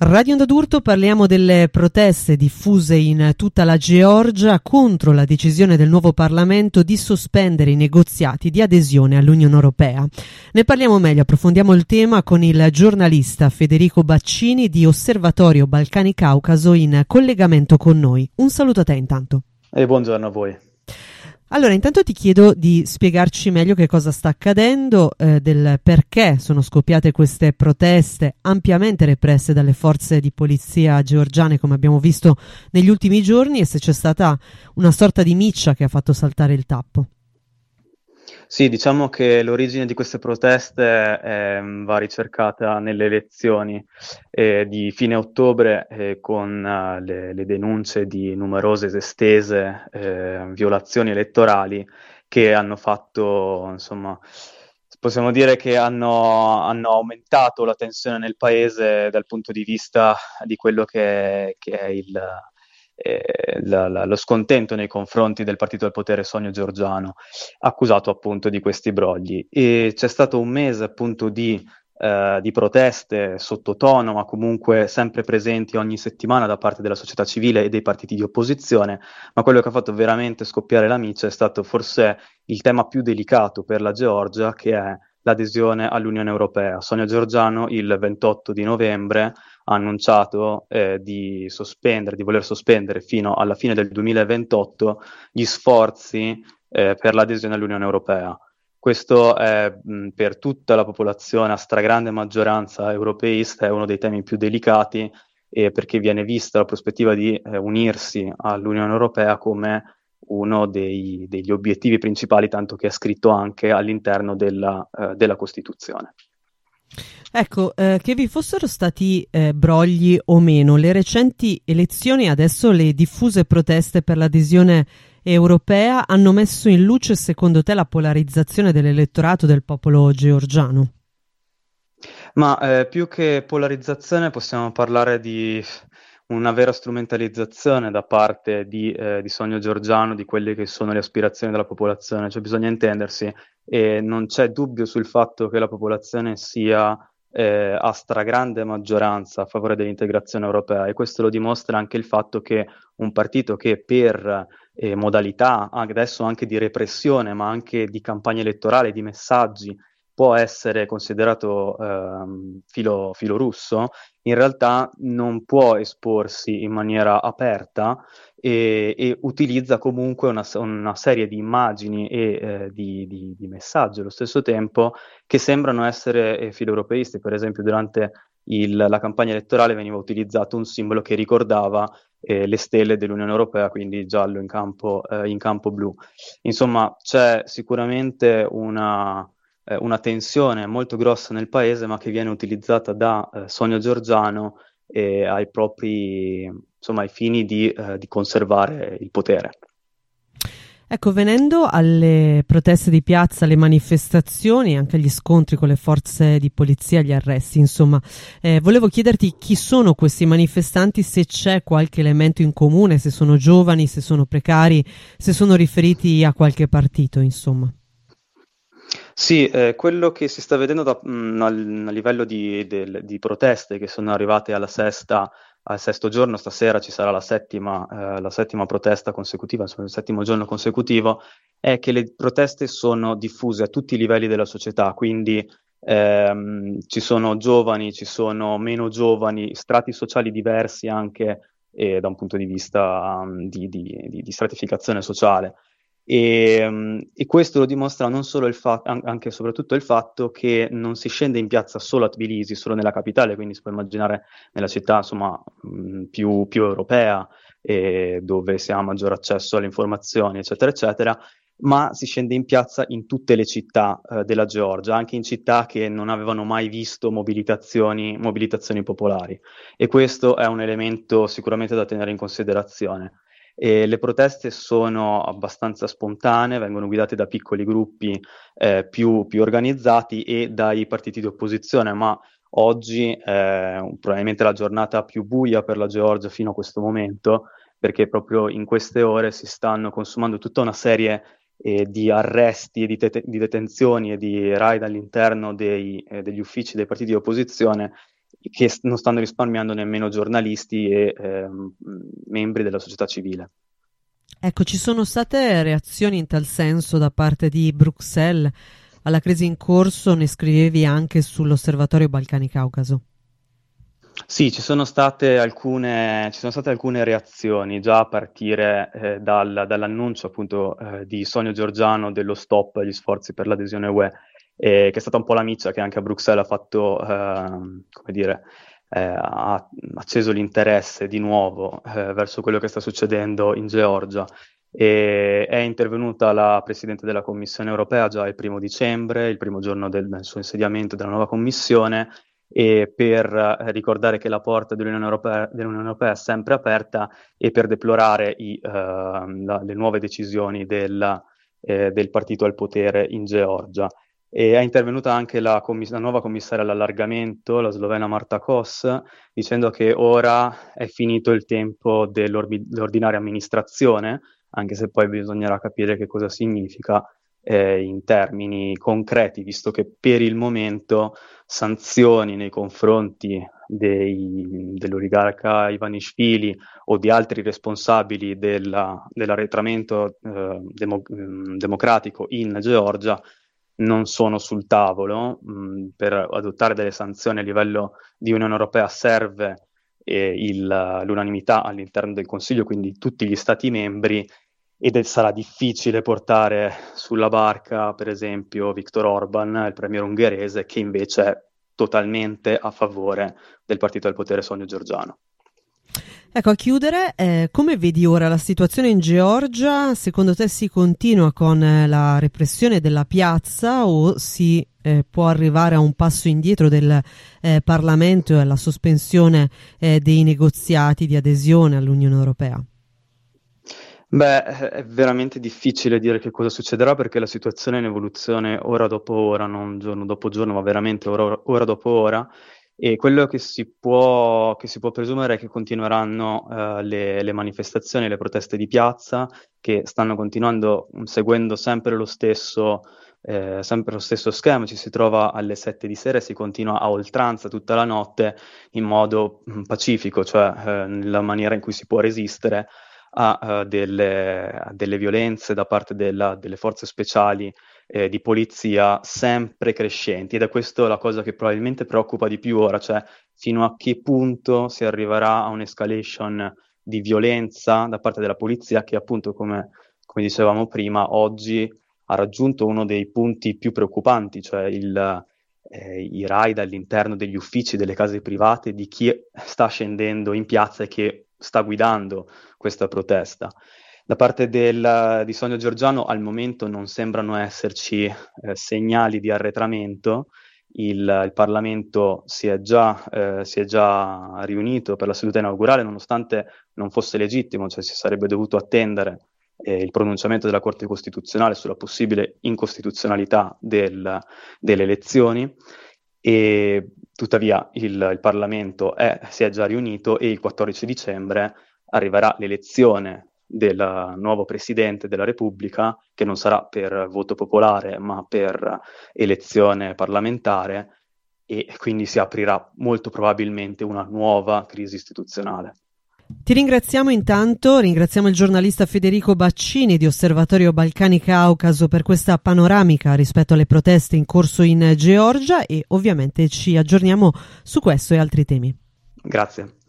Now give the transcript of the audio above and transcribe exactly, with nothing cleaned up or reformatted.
Radio Onda d'Urto, parliamo delle proteste diffuse in tutta la Georgia contro la decisione del nuovo Parlamento di sospendere i negoziati di adesione all'Unione Europea. Ne parliamo meglio, approfondiamo il tema con il giornalista Federico Baccini di Osservatorio Balcani Caucaso in collegamento con noi. Un saluto a te intanto. E buongiorno a voi. Allora, intanto ti chiedo di spiegarci meglio che cosa sta accadendo, eh, del perché sono scoppiate queste proteste ampiamente represse dalle forze di polizia georgiane, come abbiamo visto negli ultimi giorni, e se c'è stata una sorta di miccia che ha fatto saltare il tappo. Sì, diciamo che l'origine di queste proteste eh, va ricercata nelle elezioni eh, di fine ottobre eh, con uh, le, le denunce di numerose ed estese eh, violazioni elettorali che hanno fatto, insomma, possiamo dire che hanno, hanno aumentato la tensione nel paese dal punto di vista di quello che, che è il... Eh, la, la, lo scontento nei confronti del partito al potere Sonio Georgiano, accusato appunto di questi brogli. E c'è stato un mese appunto di, eh, di proteste sottotono, ma comunque sempre presenti ogni settimana da parte della società civile e dei partiti di opposizione, ma quello che ha fatto veramente scoppiare la miccia è stato forse il tema più delicato per la Georgia, che è l'adesione all'Unione Europea. Sonio Georgiano il ventotto di novembre ha annunciato eh, di sospendere, di voler sospendere fino alla fine del duemilaventotto gli sforzi eh, per l'adesione all'Unione Europea. Questo è mh, per tutta la popolazione, a stragrande maggioranza europeista, è uno dei temi più delicati, eh, perché viene vista la prospettiva di eh, unirsi all'Unione Europea come uno dei, degli obiettivi principali, tanto che è scritto anche all'interno della, eh, della Costituzione. Ecco, eh, che vi fossero stati eh, brogli o meno, le recenti elezioni, adesso le diffuse proteste per l'adesione europea, hanno messo in luce, secondo te, la polarizzazione dell'elettorato del popolo georgiano? Ma eh, più che polarizzazione possiamo parlare di una vera strumentalizzazione da parte di, eh, di Sonio Georgiano di quelle che sono le aspirazioni della popolazione, cioè bisogna intendersi, e non c'è dubbio sul fatto che la popolazione sia eh, a stragrande maggioranza a favore dell'integrazione europea, e questo lo dimostra anche il fatto che un partito che per eh, modalità adesso anche di repressione, ma anche di campagna elettorale, di messaggi, può essere considerato ehm, filo, filo russo, in realtà non può esporsi in maniera aperta e, e utilizza comunque una, una serie di immagini e eh, di, di, di messaggi allo stesso tempo che sembrano essere eh, filo-europeisti. Per esempio, durante il, la campagna elettorale veniva utilizzato un simbolo che ricordava eh, le stelle dell'Unione Europea, quindi giallo in campo, eh, in campo blu. Insomma, c'è sicuramente una una tensione molto grossa nel paese, ma che viene utilizzata da eh, Sonio Georgiano eh, ai propri, insomma, ai fini di, eh, di conservare il potere. Ecco, venendo alle proteste di piazza, alle manifestazioni, anche agli scontri con le forze di polizia, agli arresti, insomma, eh, volevo chiederti chi sono questi manifestanti, se c'è qualche elemento in comune, se sono giovani, se sono precari, se sono riferiti a qualche partito, insomma. Sì, eh, quello che si sta vedendo da, mh, al, a livello di, del, di proteste che sono arrivate alla sesta, al sesto giorno, stasera ci sarà la settima, eh, la settima protesta consecutiva, insomma, il settimo giorno consecutivo, è che le proteste sono diffuse a tutti i livelli della società, quindi ehm, ci sono giovani, ci sono meno giovani, strati sociali diversi anche eh, da un punto di vista um, di, di, di, di stratificazione sociale. E, e questo lo dimostra non solo il fatto, anche e soprattutto il fatto che non si scende in piazza solo a Tbilisi, solo nella capitale, quindi si può immaginare nella città, insomma, mh, più, più europea, eh, dove si ha maggior accesso alle informazioni, eccetera, eccetera, ma si scende in piazza in tutte le città eh, della Georgia, anche in città che non avevano mai visto mobilitazioni, mobilitazioni popolari. E questo è un elemento sicuramente da tenere in considerazione. E le proteste sono abbastanza spontanee, vengono guidate da piccoli gruppi eh, più, più organizzati e dai partiti di opposizione, ma oggi è probabilmente la giornata più buia per la Georgia fino a questo momento, perché proprio in queste ore si stanno consumando tutta una serie eh, di arresti, di, te- di detenzioni e di raid all'interno dei, eh, degli uffici dei partiti di opposizione, che non stanno risparmiando nemmeno giornalisti e eh, membri della società civile. Ecco, ci sono state reazioni in tal senso da parte di Bruxelles alla crisi in corso, ne scrivevi anche sull'Osservatorio Balcani-Caucaso. Sì, ci sono state alcune, ci sono state alcune reazioni, già a partire eh, dal, dall'annuncio appunto eh, di Sonio Giorgiano dello stop agli sforzi per l'adesione U E, eh, che è stata un po' la miccia che anche a Bruxelles ha fatto, eh, come dire, eh, ha acceso l'interesse di nuovo eh, verso quello che sta succedendo in Georgia. E è intervenuta la Presidente della Commissione europea già il primo dicembre, il primo giorno del, del suo insediamento della nuova Commissione, e per eh, ricordare che la porta dell'Unione Europea, dell'Unione Europea è sempre aperta e per deplorare i, uh, la, le nuove decisioni del, eh, del partito al potere in Georgia. E è intervenuta anche la, commiss- la nuova commissaria all'allargamento, la slovena Marta Kos, dicendo che ora è finito il tempo dell'ordinaria amministrazione, anche se poi bisognerà capire che cosa significa eh, in termini concreti, visto che per il momento sanzioni nei confronti dei, dell'oligarca Ivanishvili o di altri responsabili della, dell'arretramento eh, demo, democratico in Georgia non sono sul tavolo. Mh, per adottare delle sanzioni a livello di Unione Europea serve eh, il, l'unanimità all'interno del Consiglio, quindi tutti gli Stati membri, ed è, sarà difficile portare sulla barca, per esempio, Viktor Orban, il premier ungherese, che invece è totalmente a favore del partito al potere Sonio Giorgiano. Ecco, a chiudere, eh, come vedi ora la situazione in Georgia? Secondo te si continua con eh, la repressione della piazza o si eh, può arrivare a un passo indietro del eh, Parlamento e alla sospensione eh, dei negoziati di adesione all'Unione Europea? Beh, è veramente difficile dire che cosa succederà perché la situazione è in evoluzione ora dopo ora, non giorno dopo giorno, ma veramente ora, ora dopo ora. E quello che si può, che si può presumere è che continueranno uh, le, le manifestazioni, le proteste di piazza, che stanno continuando seguendo sempre lo stesso, eh, sempre lo stesso schema. Ci si trova alle sette di sera e si continua a oltranza tutta la notte in modo mh, pacifico, cioè eh, nella maniera in cui si può resistere a, uh, delle, a delle violenze da parte della, delle forze speciali Eh, di polizia sempre crescenti, ed è questa la cosa che probabilmente preoccupa di più ora, cioè fino a che punto si arriverà a un'escalation di violenza da parte della polizia che appunto, come, come dicevamo prima, oggi ha raggiunto uno dei punti più preoccupanti, cioè il, eh, i raid all'interno degli uffici, delle case private di chi sta scendendo in piazza e che sta guidando questa protesta. Da parte del, di Sonio Giorgiano al momento non sembrano esserci eh, segnali di arretramento. Il, il Parlamento si è, già, eh, si è già riunito per la seduta inaugurale, nonostante non fosse legittimo, cioè si sarebbe dovuto attendere eh, il pronunciamento della Corte Costituzionale sulla possibile incostituzionalità del, delle elezioni. E tuttavia il, il Parlamento è, si è già riunito e il quattordici dicembre arriverà l'elezione del nuovo Presidente della Repubblica, che non sarà per voto popolare ma per elezione parlamentare, e quindi si aprirà molto probabilmente una nuova crisi istituzionale. Ti ringraziamo intanto, ringraziamo il giornalista Federico Baccini di Osservatorio Balcani-Caucaso per questa panoramica rispetto alle proteste in corso in Georgia, e ovviamente ci aggiorniamo su questo e altri temi. Grazie.